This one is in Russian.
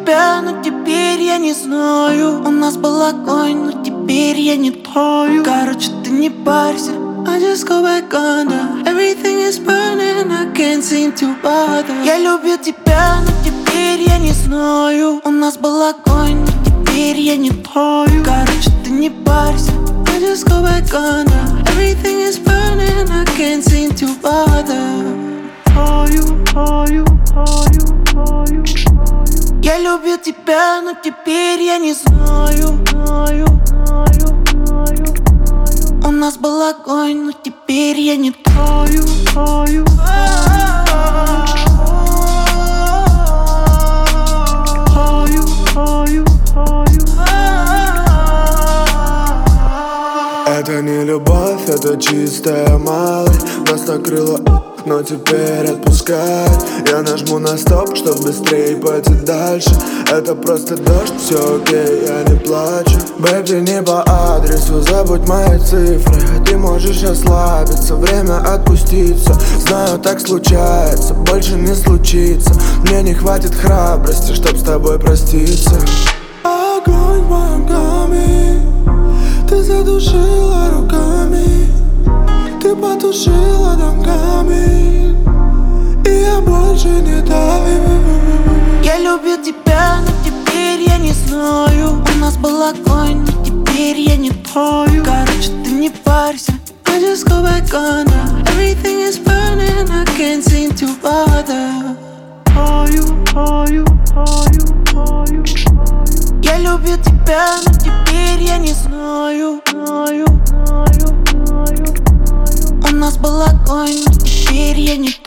тебя, но теперь я не знаю. У нас был огонь, но теперь я не тою. Короче, ты не парься, I just go back under. Everything is burning, I can't seem to bother. Я любил тебя, но теперь я не знаю. У нас был огонь, но теперь я не тою. Короче, ты не парься, I just go back under. Everything is burning, I can't seem to bother. Я любил тебя, но теперь я не знаю. У нас был огонь, но теперь я не тою. Это не любовь, это чистая малость. Нас накрыло, но теперь отпускать. Я нажму на стоп, чтоб быстрее пойти дальше. Это просто дождь, все окей, я не плачу. Бэйби, не по адресу, забудь мои цифры. Ты можешь расслабиться, время отпуститься. Знаю, так случается, больше не случится. Мне не хватит храбрости, чтоб с тобой проститься. Огонь в моем доме, ты задушила руками, ты потушила домками, и я больше не таю. Я любил тебя, но теперь я не знаю. У нас был огонь, но теперь я не тою. Короче, ты не парься, I just go back under. Everything is burning, I can't seem to bother. Я любил тебя, но теперь я не знаю. У нас был огонь, но теперь я не